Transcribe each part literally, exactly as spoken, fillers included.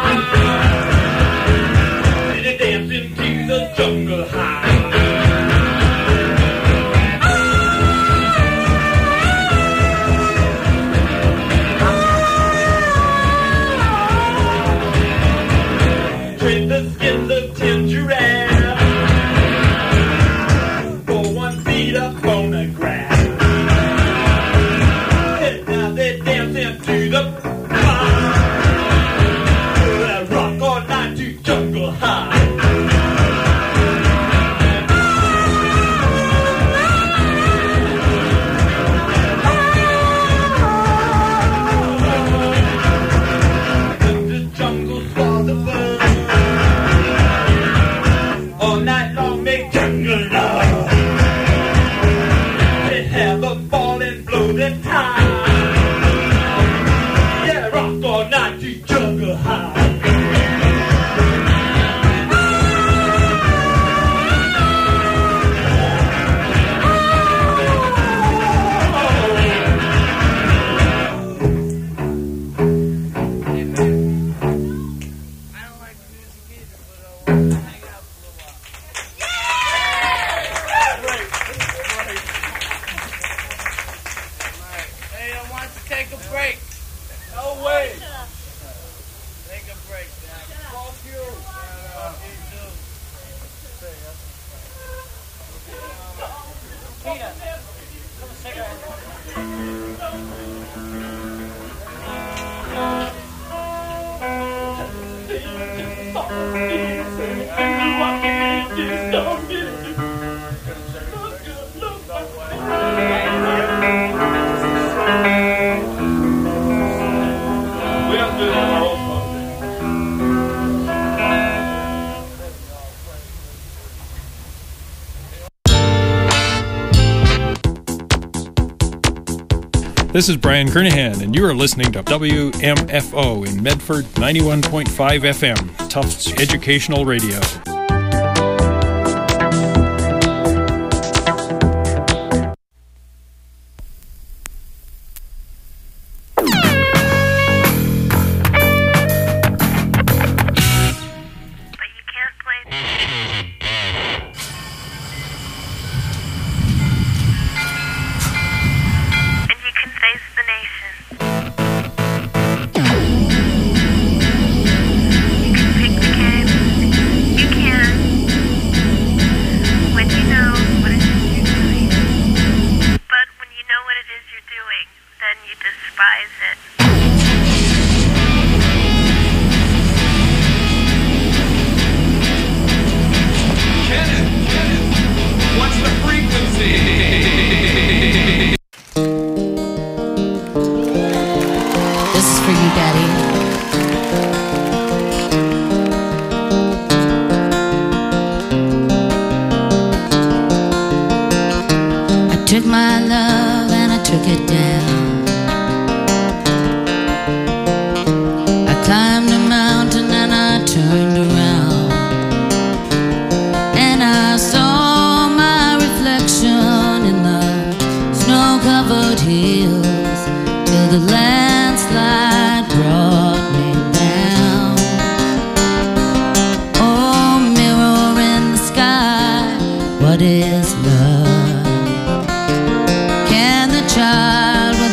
This is Brian Kernahan, and you are listening to W M F O in Medford, ninety-one point five F M, Tufts Educational Radio. What is love? Can the child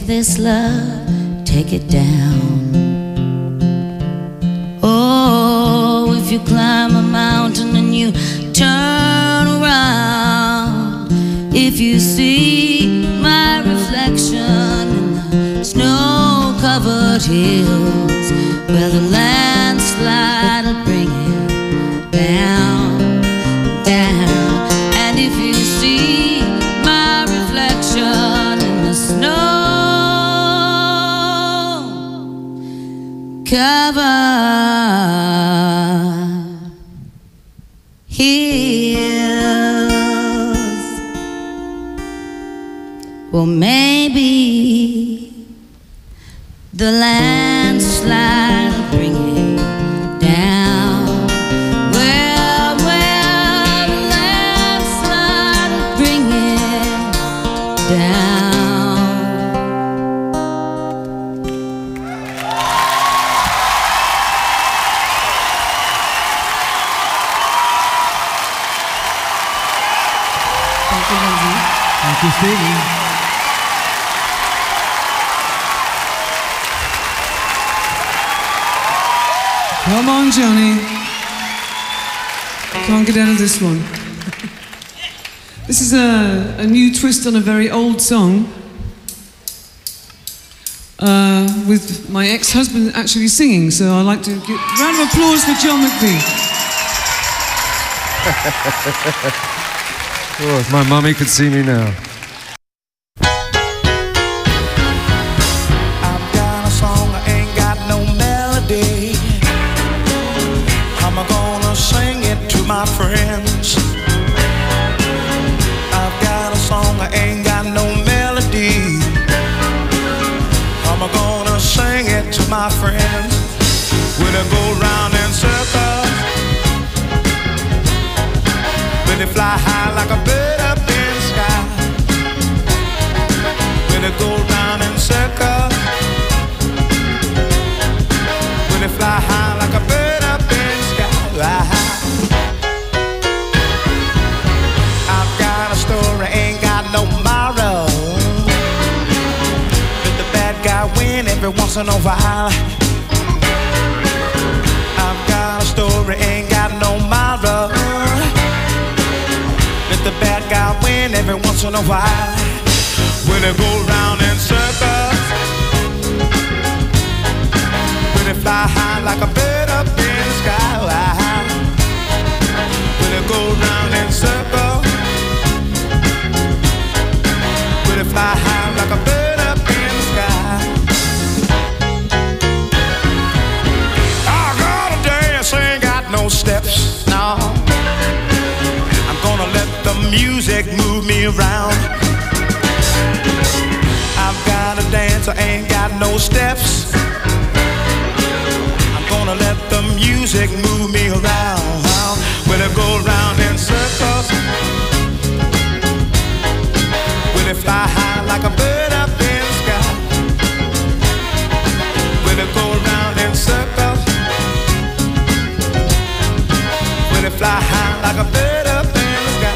this love, take it down. Oh, if you climb a mountain and you turn around, if you see my reflection in the snow-covered hills, where the landslide will bring it down, down. And if you see my reflection in the snow-covered hills, well, maybe the landslide will bring it down. Well, well, the landslide will bring it down. Thank you, Lindsay. Thank you, Stevie. Come on, Johnny. Can't get out of this one. This is a, a new twist on a very old song, uh, with my ex-husband actually singing, so I'd like to give a round of applause for John McVie. Oh, if my mommy could see me now. I've got a song, I ain't got no melody. I'm gonna sing it to my friends. I've got a song, I ain't got no melody. I'm gonna sing it to my friends. When I go round in circles, when they fly high like a bird up in the sky. When they go round in circles, when they fly high like a bird up in the sky. I've got a story, ain't got no moral. Let the bad guy win every once in a while. I've got a story, ain't got no moral. Let the bad guy win every once in a while. When they go round in circles, when they fly high like a bird up in the sky. When they go round in circles, when they fly high like a bird up in the sky. I gotta dance, ain't got no steps, no. I'm gonna let the music move me around. I've got to dance, I ain't got no steps. I'm gonna let the music move me around. When I go round in circles, when I fly high like a bird up in the sky. When I go round in circles, when I fly high like a bird up in the sky.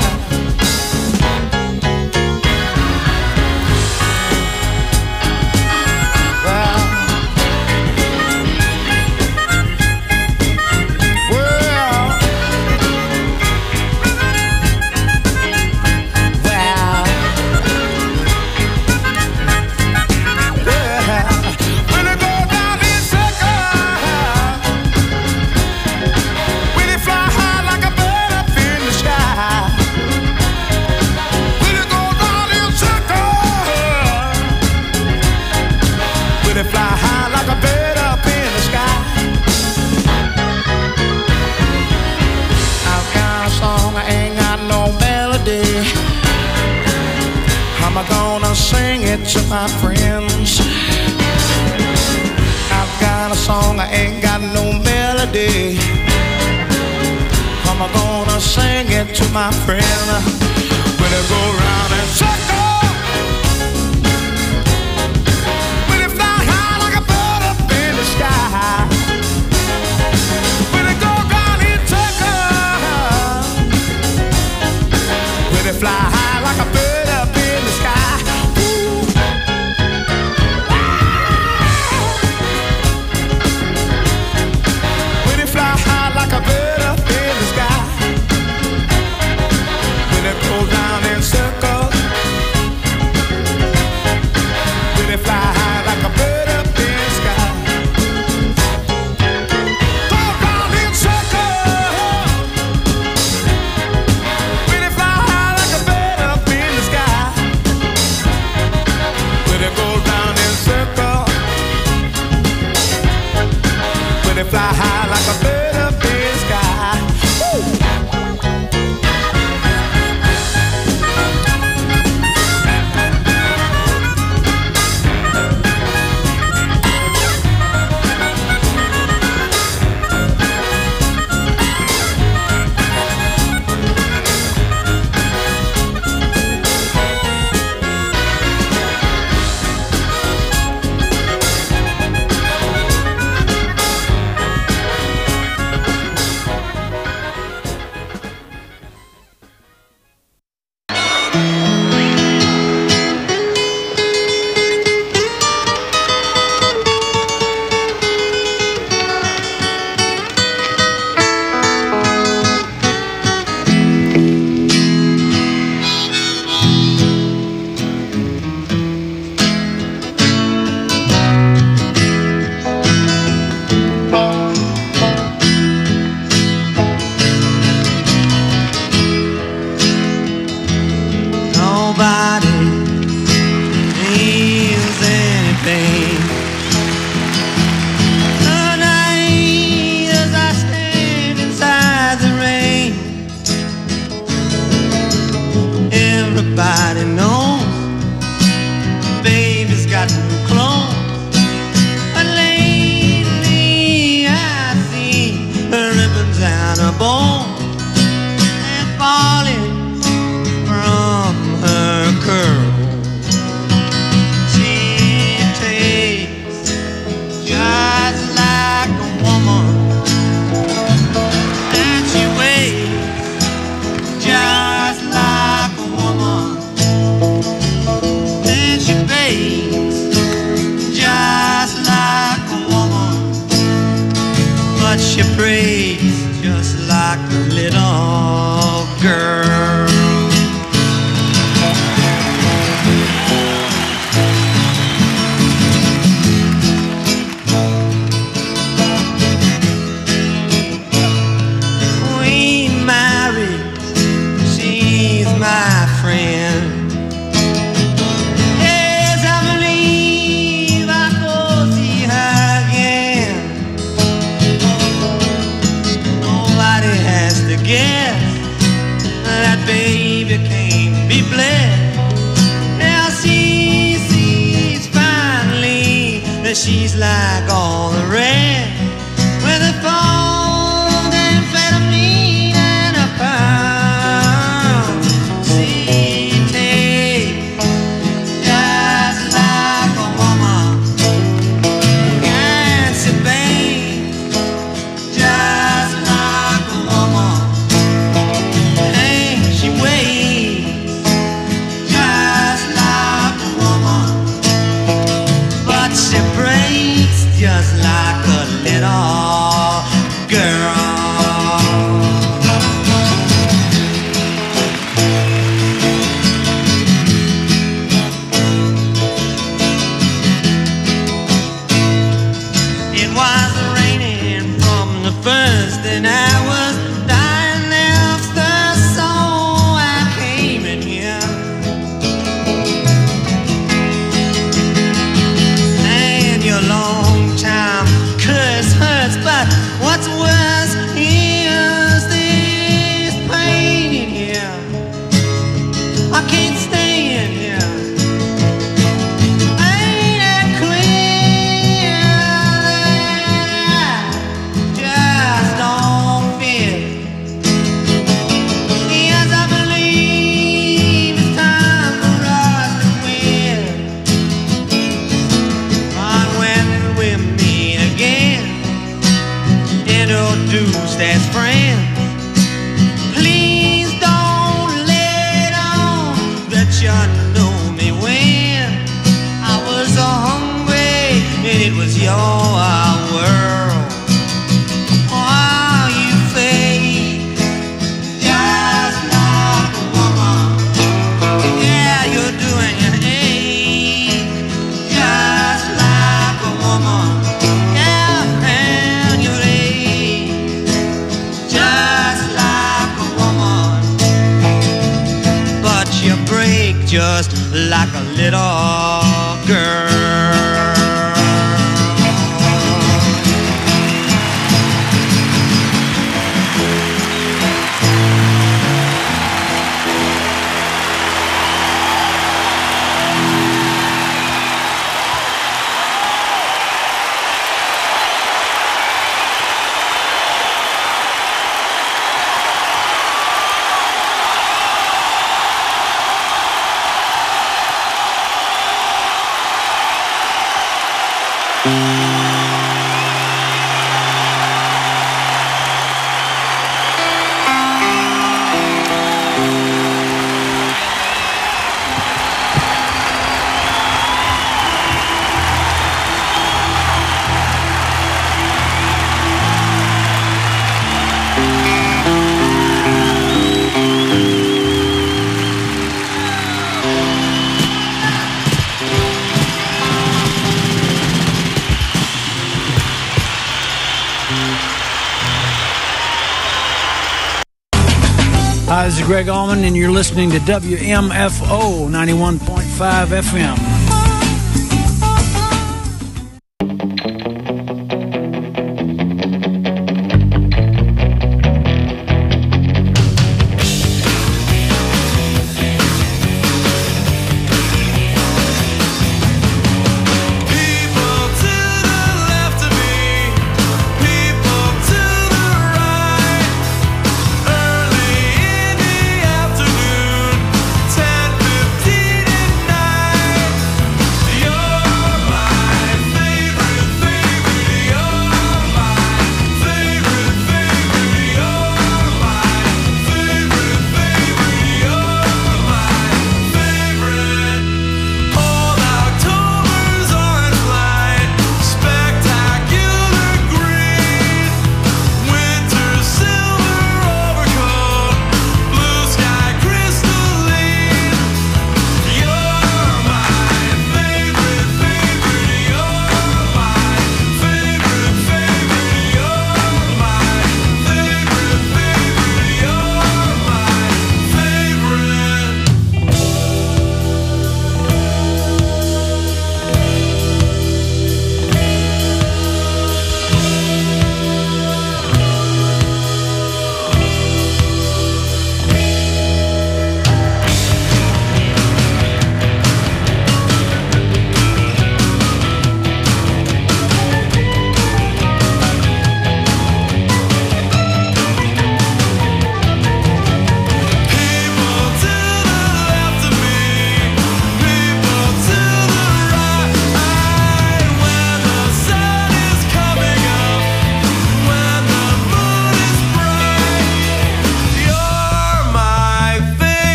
I'm gonna sing it to my friends. I've got a song, I ain't got no melody. I'm gonna sing it to my friend. When I go round and circle, when it fly high like a bird up in the sky. When it go round and circle, when it fly high like a bird up in the sky. Ooh. everybody knows baby's got new clothes. But lately I see her ribbons and her bows and falling from her curls. She takes just like a woman, and she waits just like a woman, and she bakes just like a woman, but she prays just like a little girl. We married, she's my friend. Yes, I believe I go see her again. Nobody has to guess that baby can't be blessed. Now she sees finally that she's like all the rest, with a phone, amphetamine, and a pound. She takes just like a woman, and she bakes just like a woman, and she waits just like a woman, but she breaks just like a little girl. It was raining from the first, and I was dying after, so I came in here. And your long time curse hurts, but what's worse is this pain in here. I can't stay in here. Ain't it clear that I just don't fit? Yes, I believe it's time for us to quit. But when we meet again, introduced as friends, please don't let on that you know me when I was so hungry and it was your world. Oh, you fake just like a woman. Yeah, you're doing your ache just like a woman. Yeah, and you're ache just like a woman, but you break just like a little girl. Hi, this is Greg Allman, and you're listening to W M F O ninety-one point five F M.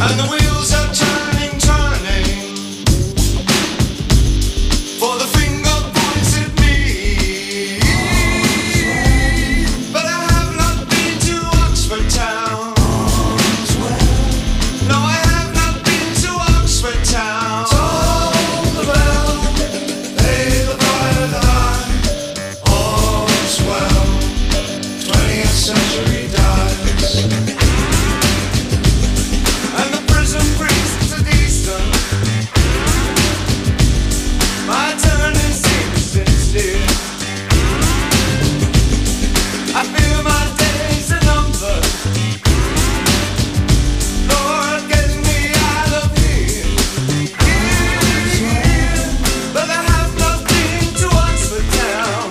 And the wheels are turning, turning, for the finger points at me. But I have not been to Oxford town. No, I have not been to Oxford town. Toll the bell, pay the private eye. All's well, twentieth century dies. And the prison priests at Easter, my turn is sincere. I feel my days are numbered. Lord, get me out of here. Here. But I have not been to Oxford town.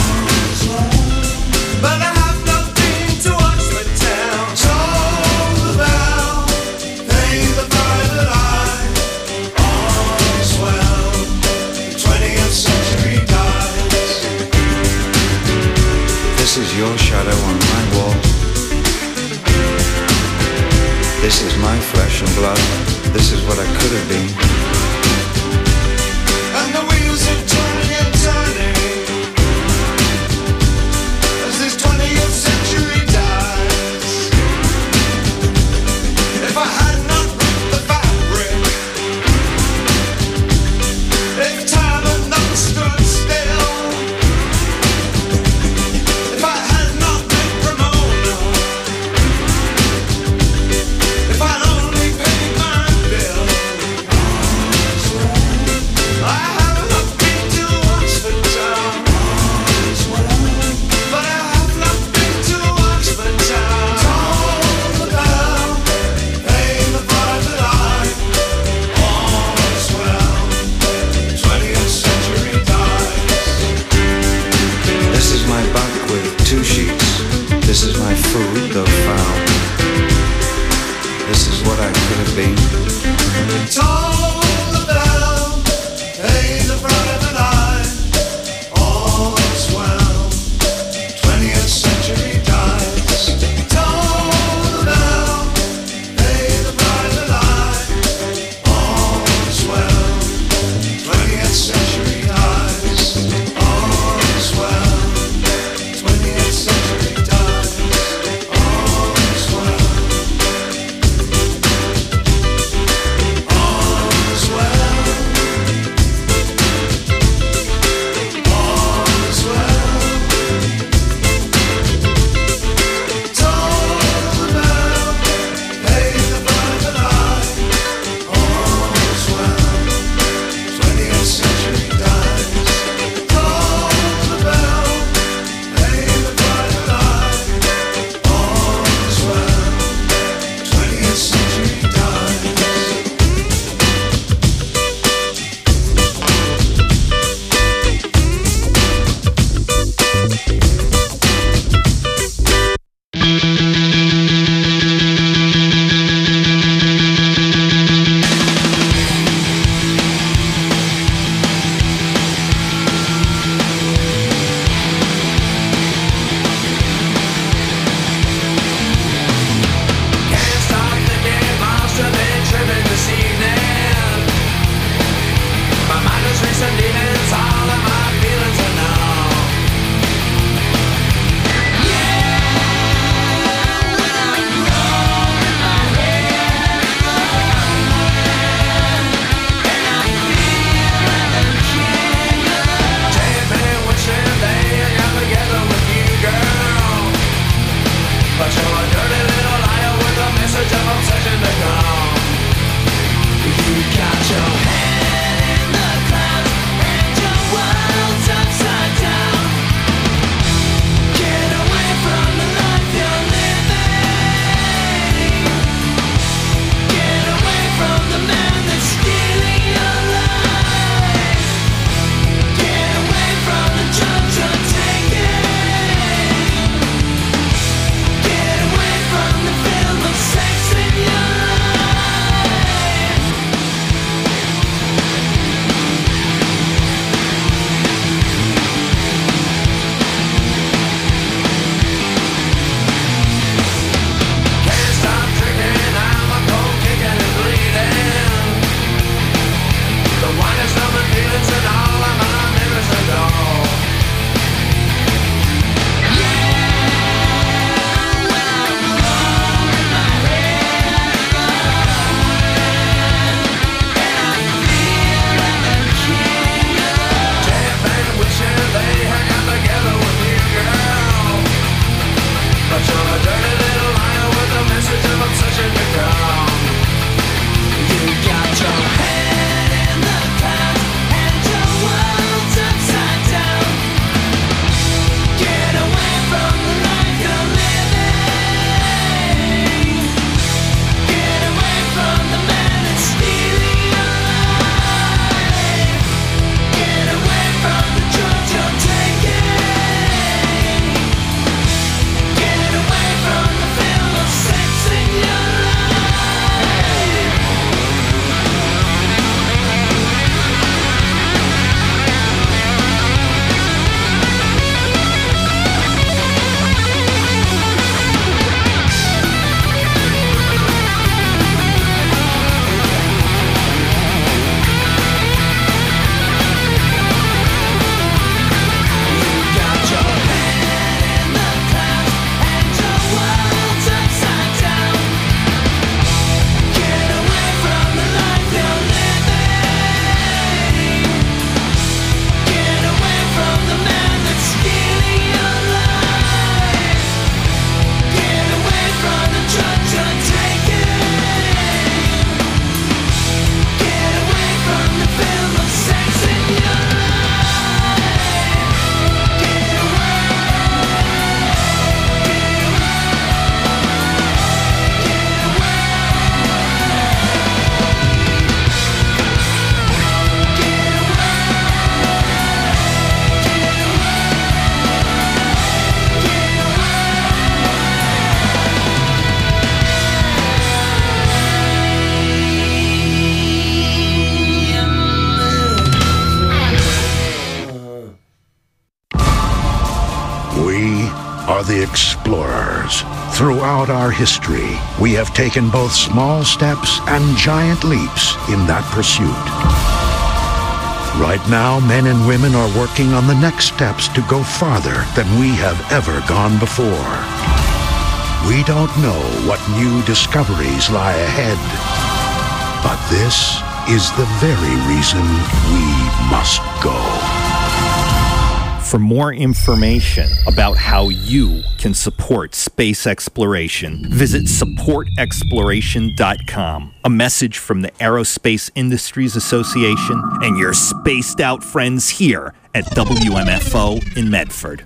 But I have not been to Oxford town. Toll the bell, pay the private eye. All's well, the twentieth century dies. This is your shadow on my wall. This is my flesh and blood. This is what I could have been. And the wheels are turning and turning as this twentieth century dies. If I had not ripped the fabric, if time had not stood still, if I had not met Ramona, if I'd only paid my bill, I have not been to Oxford town. But I have not been to Oxford town. Toll the bell, pay the private eye. All's well, twentieth century dies. This is my bunk with two sheets. This is my food, though foul. This is what I could have been. Toll the bell, pay the private eye. All's well, twentieth century dies. Toll the bell, pay the private eye. All's well, twentieth century dies. All's well, twentieth century dies. All's well. All's explorers. Throughout our history, we have taken both small steps and giant leaps in that pursuit. Right now, men and women are working on the next steps to go farther than we have ever gone before. We don't know what new discoveries lie ahead, but this is the very reason we must go. For more information about how you can support space exploration, visit support exploration dot com. A message from the Aerospace Industries Association and your spaced out friends here at W M F O in Medford.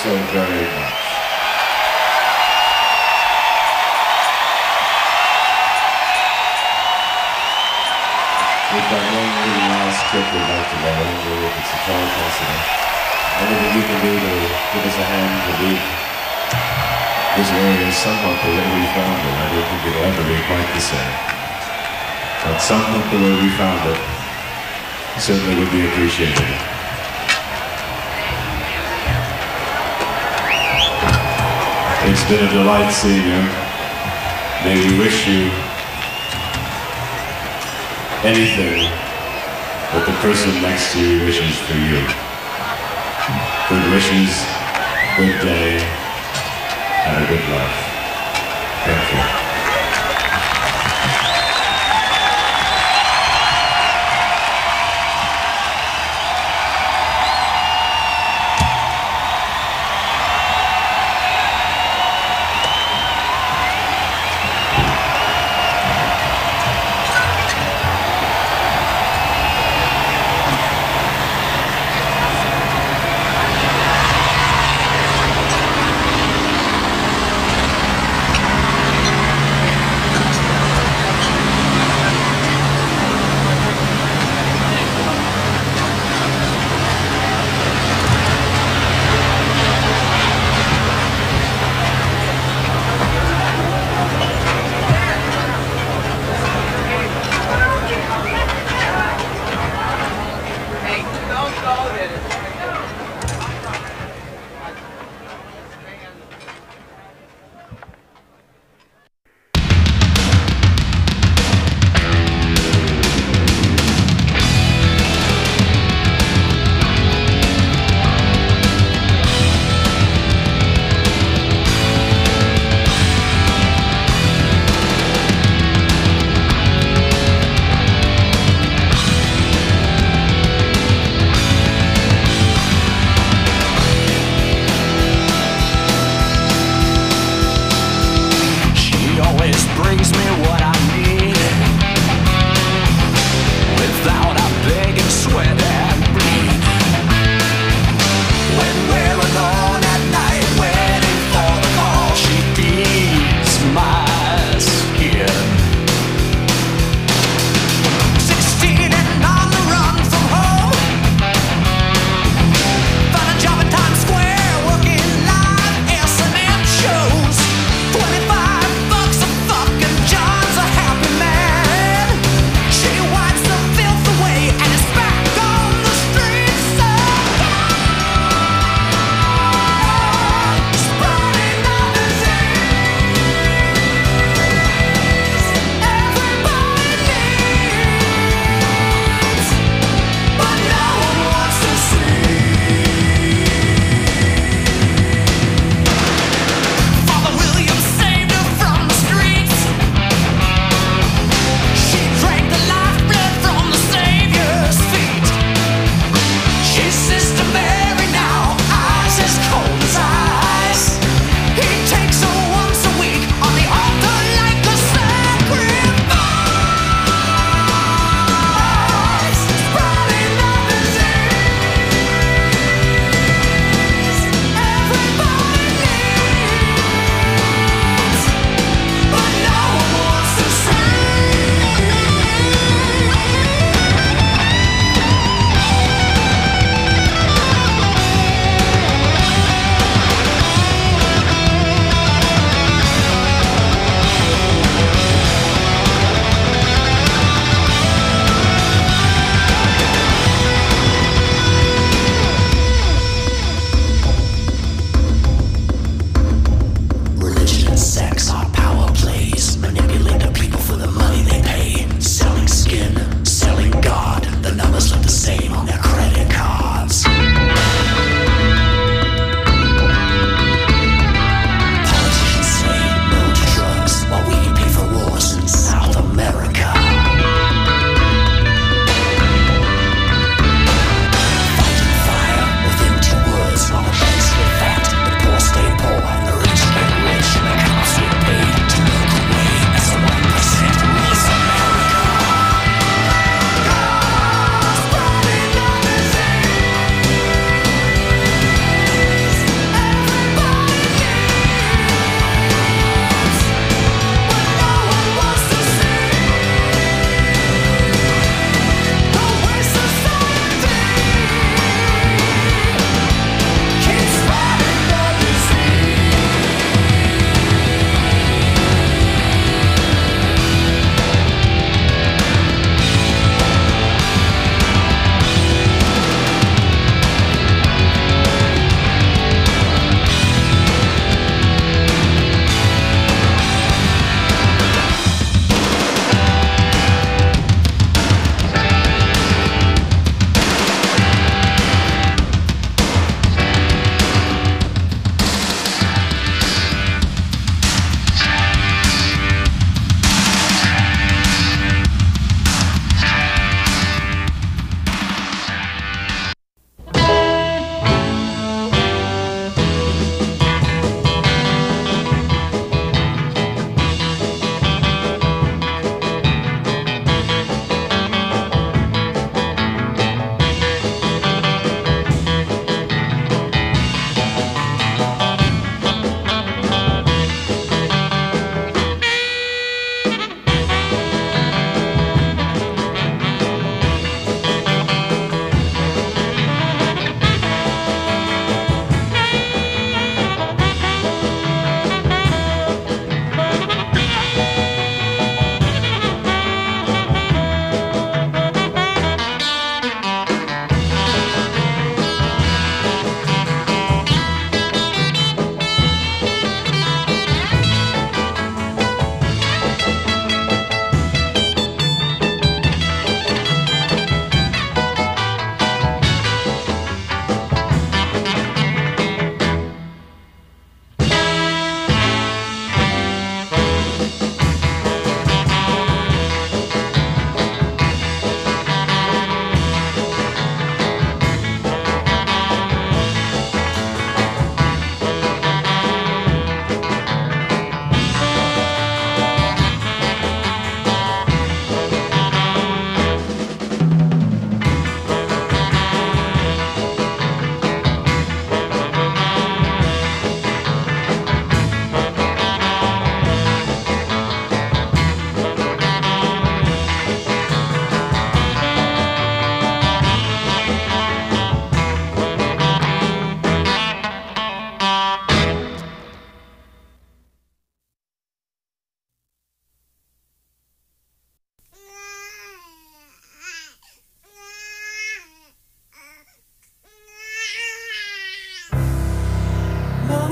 so very much. We've got one little last trick we'd like to go over with the Satara Festival. Anything you can do to give us a hand to leave this area somewhat the way we found it. I don't think it'll ever be quite the same. But somewhat the way we found it certainly would be appreciated. It's been a delight seeing you. May we wish you anything that the person next to you wishes for you. Good wishes, good day, and a good life. Thank you.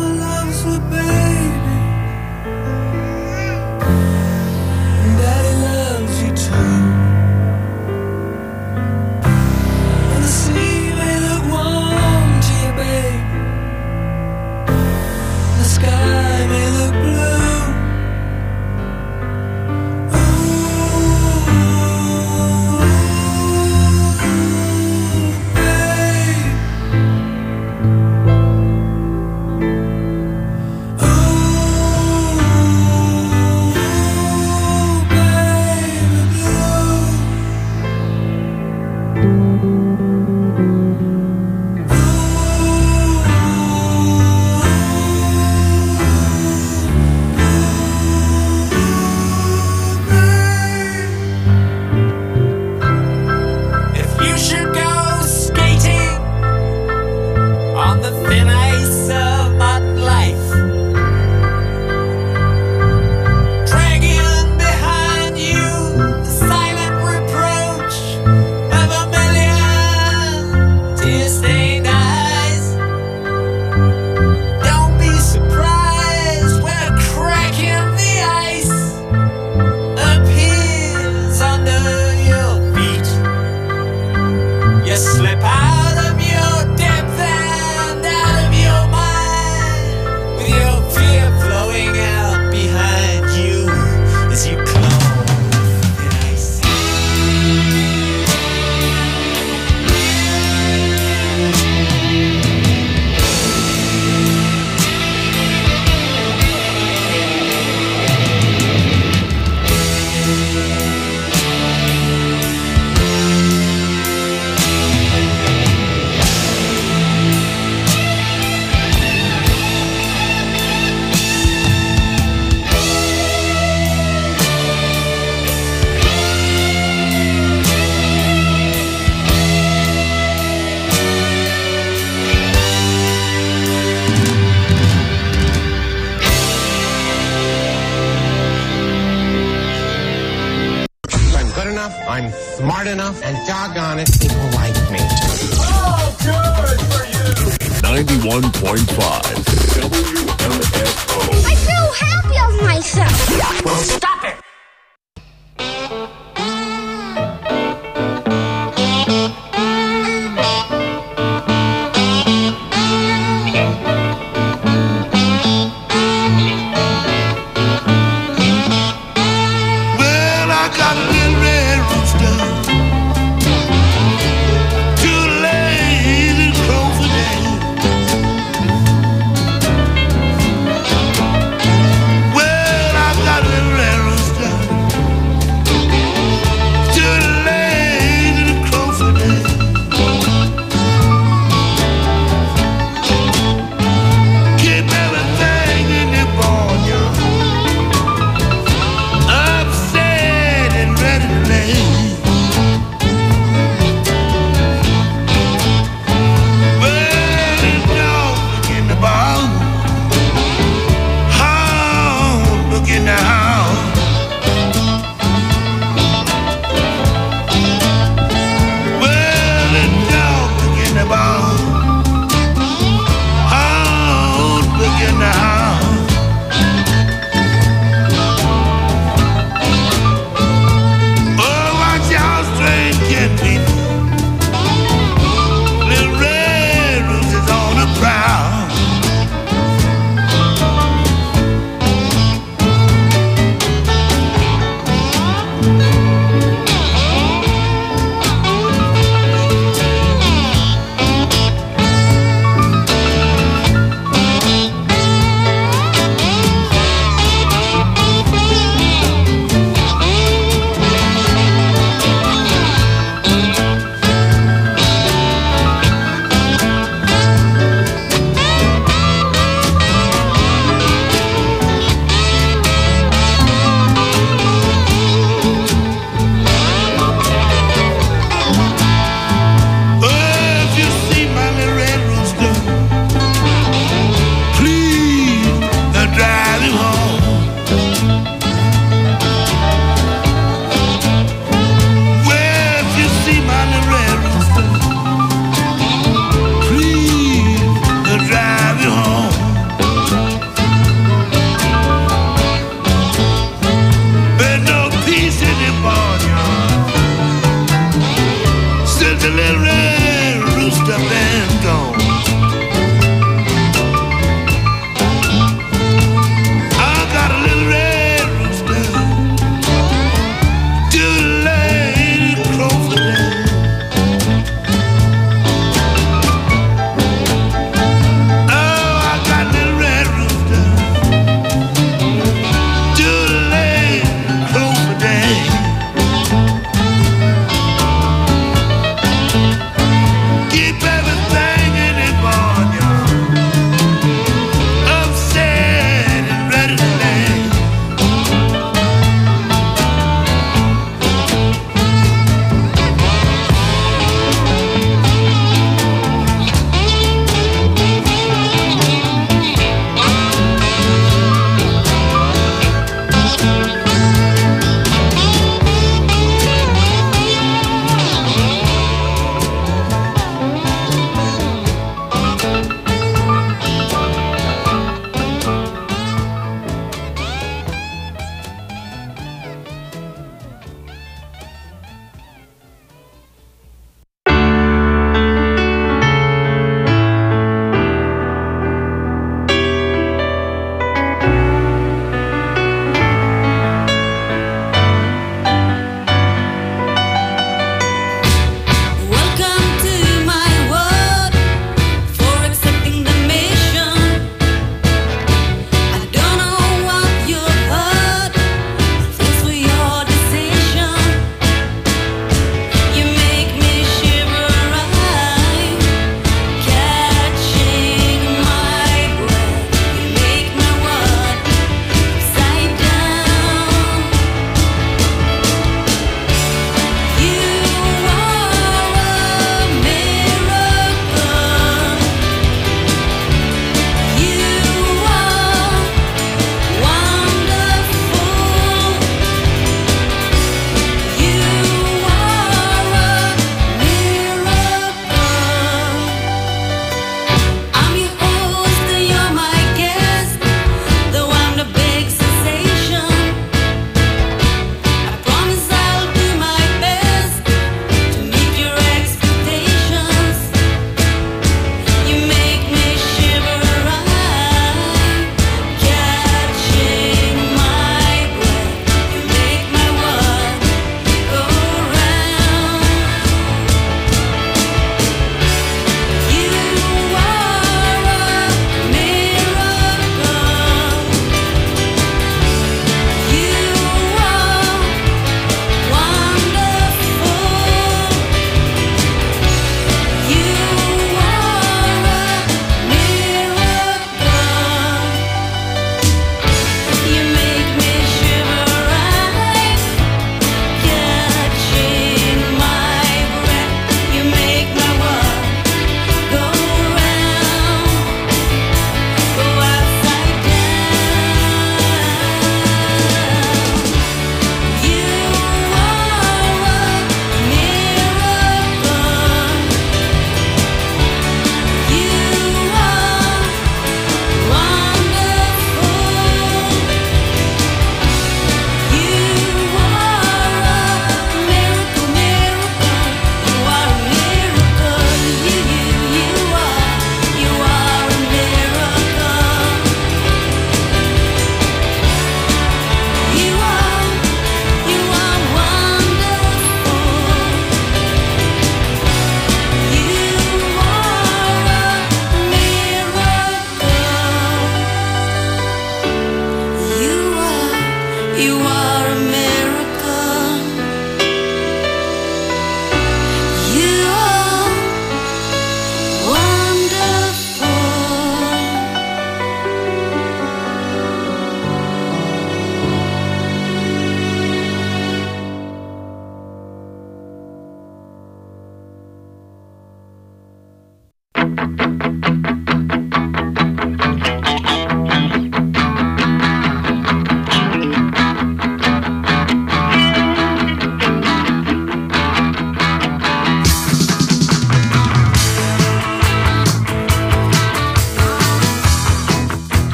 Mama loves her baby, and Daddy loves you too. And the sea may look warm to you, babe. The sky may look blue. I'm smart enough, and doggone it, people like me. Oh, good for you! ninety-one point five W M F O. I feel happy of myself. Well, stop it!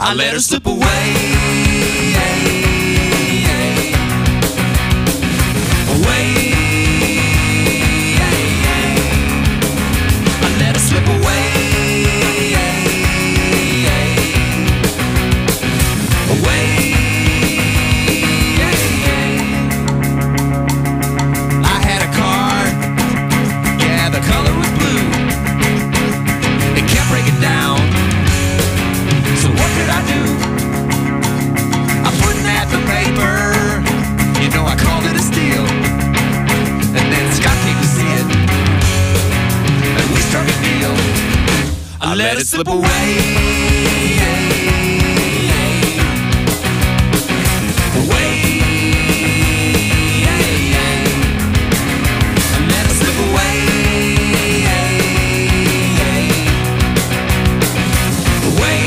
I let her slip away. Away. I let her slip away. Away. I had a car, yeah, the color was blue. It kept breaking down, so what could I do? I put in at the paper, you know I called it a steal. And then Scott came to see it, and we struck a deal. I let it slip away. Away. I let it slip away. Away.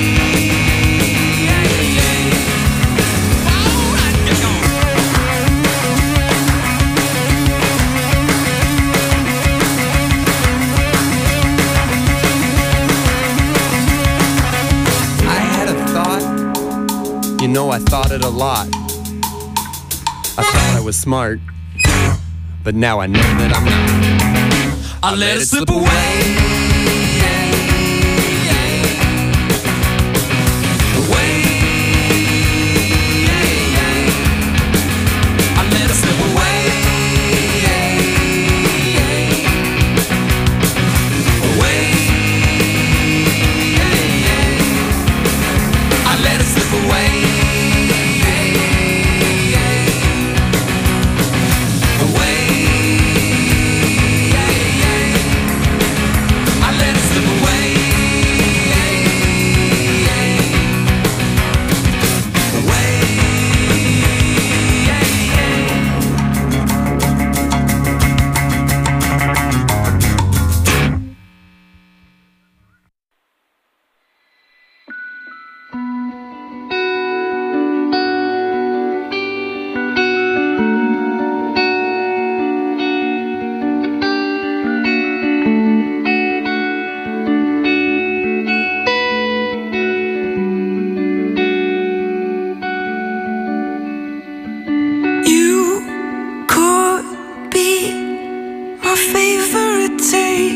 I had a thought. You know, I thought it a lot. I thought I was smart, but now I know that I'm not. I let it slip away.